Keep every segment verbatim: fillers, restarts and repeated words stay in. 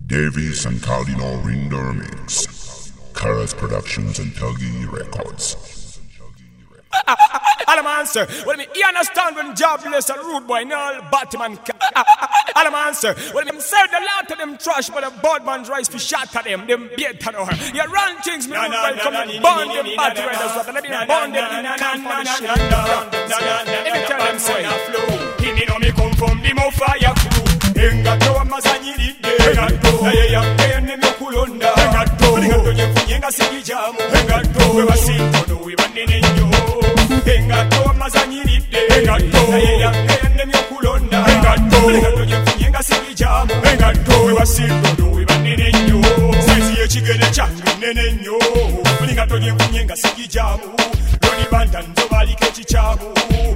Davies and Cardinal Rinder Mix. Karas Productions and Tuggy Records. Adam answer. Well, me, you understand when jobless and rude boy and all Batman. Adam answer. Well, me serve the lot of them trash, but the bad man's rise for shot at them. Them beat at her. You run things, me rude boy come and burn them bad riders. Let me burn them in the camp for the shit. Let me tell them say. He me know me come from the more fire crew. Engato amazanyiride. Engato. Na ye yampene myokulonda. Engato. Engato nyefunyenga sigijamu. Engato. We basintono we banene nyo. Engato amazanyiride. Engato. Na ye yampene myokulonda. Engato. Engato nyefunyenga sigijamu. Engato. We basintono we banene nyo. Saizi yechigene changu nene nyo. Engato nyefunyenga sigijamu. Loni banda nzobalike chichamu.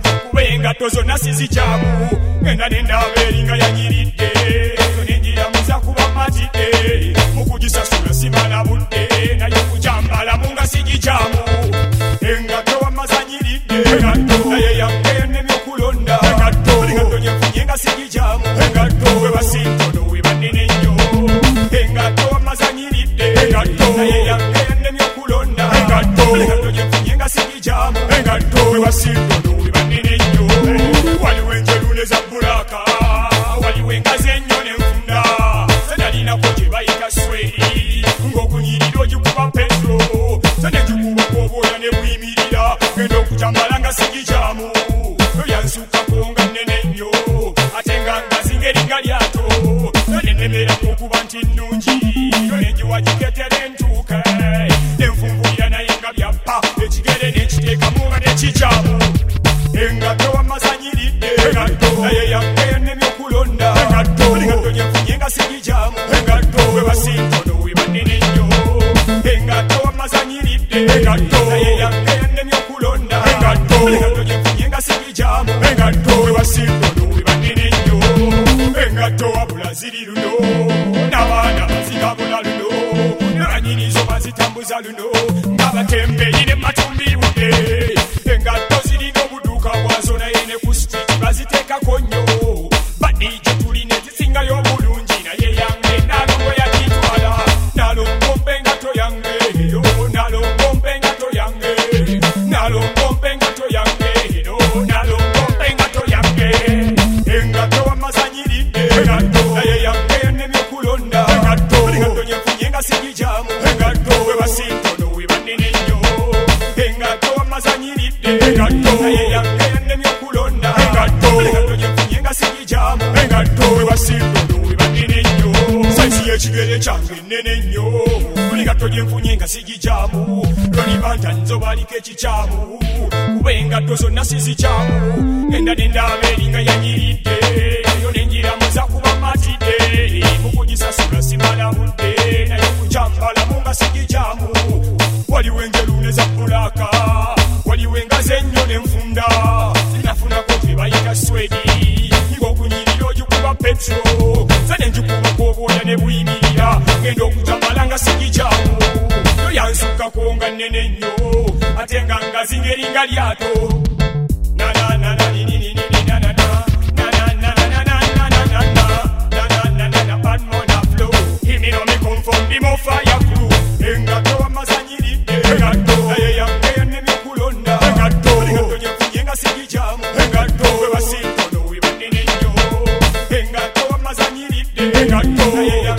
Engato zonna sizijamu. Ngenda nenda beringa yanyiridde. Nenjira muza kuba matidde. Mukujisasula simala budde. Naye kujambala munga sigijamu. Engato amazanyiridde. Engato naye yampene myokulonda. Engato engato nyefunyenga sigijamu. Engato we basintono we banene nnyo. Engato amazanyiridde. Engato naye yampene myokulonda. Engato engato nyefunyenga sigijamu. Engato we basintono we banene nnyo. Waliwo enjeru za bulaka. Waliwo engazi ennyo n'enfunda. Senalina ko gye bayita sweri. Ng'okunyirira ogikuba petro. Senegikuba kw'obwoya ne buyimirira. Genda okutambala nga sigijamu. Yansukkako nga nnene nnyo. Ate nga ngazi ng'eringa lyato. Nenemerako okuba nti nnungi. Nenjiwa giketera entuuke. Nenfunvulira naye nga byappa. Ekigere n'ekiteekamu nga nekijamu. Engato amazanyiridde. Engato naye yampene myokulonda. Engato engato nyefunyenga sigijamu. Engato we basintono we banene nnyo. Engato amazanyiridde. Engato naye yampene myokulonda. Engato engato nyefunyenga sigijamu. Engato we basintono we banene nnyo. Engato wabula ziri luno. N'abaana bazigabula luno. N'abanyinizo bazitambuza luno. Ng'abatembeeyi ne matumbirude. Engato zirina obuduuka bwazo naye ne ku street baziteekako nnyo. Badije tuline zisingayo obulungi naye yange nalongo yagitwala. Nalongo mpe engato yange. Yo nalongo mpe engato yange. Nalongo mpe engato yange. Yo nalongo mpe engato yange. Engato amazanyiridde. Engato naye yange nemyokulonda. Engato engato nyefunyenga sigijamu. Engato we basintono we banene nnyo. Engato amazanyiridde. Engato naye yange nemyokulonda. Engato engato nyefunyenga sigijamu. Engato we basintono we banene nnyo. Saizi yekigere kyange nnene nnyo. Engato gyenfunyenga sigijamu. Loni banta nzobalika ekikyamu. Kuba engato zonna sizijamu. Ngenda nenda aberinga yanyiridde. Yo nenjira muza kuba matidde. Mukujisasula simala budde. Naye kujambala munga sigijamu. Waliwo enjeru ne za bulaka. Waliwo engazi ennyo n'enfunda. Zinafunako gye bayita swedi. Ng'okunyirira ogikuba petro. Zane njikuba kw'obwoya ne buyimirira. Ngenda okutambala nga sigijamu. Yo yansukkako nga nnene nnyo. Ate nga ngazi ng'eringa lyato. Na na na na ni ni ni ni na na na. Na na na na na na na na na. Na na na na na bad man a flow. He me know me come from the more fire crew. Engato amazanyiridde. Engato naye yange nemyokulonda. Engato engato nyefunyenga sigijamu. Engato we basintono we banene nnyo. Engato amazanyiridde. Engato naye